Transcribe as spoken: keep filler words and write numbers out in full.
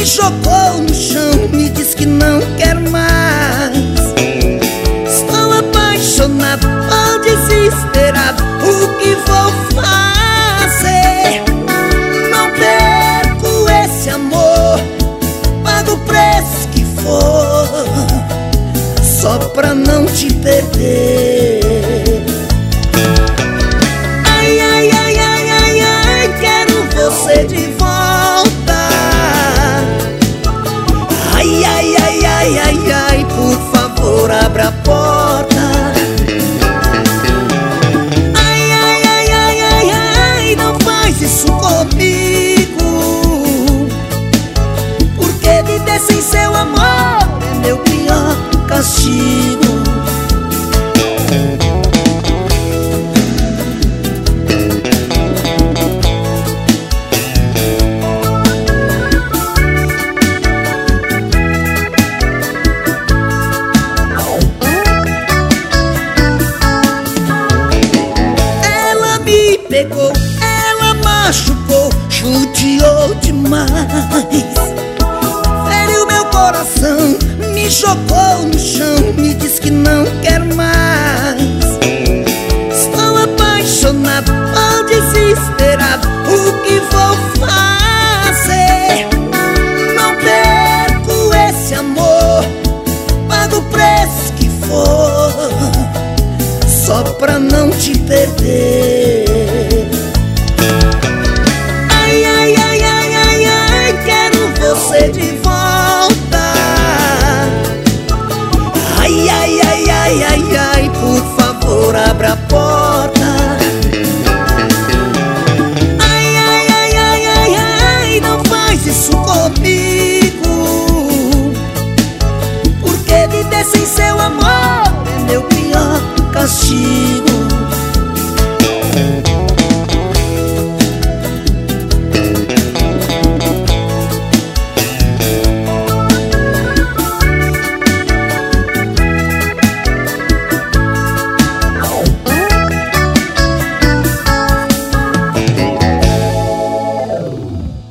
jogou no chão, me diz que não quer mais. Estou apaixonado, tô desesperado, o que vou fazer? Não perco esse amor, pago o preço que for, só pra não te perder. Ai, ai, ai, ai, ai, ai, quero você de volta. Ai, ai, ai, ai, ai, ai, por favor, abra a porta. Ai, ai, ai, ai, ai, ai, não faz isso comigo, porque viver sem seu amor é meu pior castigo. Pegou, ela machucou, judiou demais, feriu meu coração, me jogou no chão, me diz que não quer mais. Estou apaixonado, tô desesperado,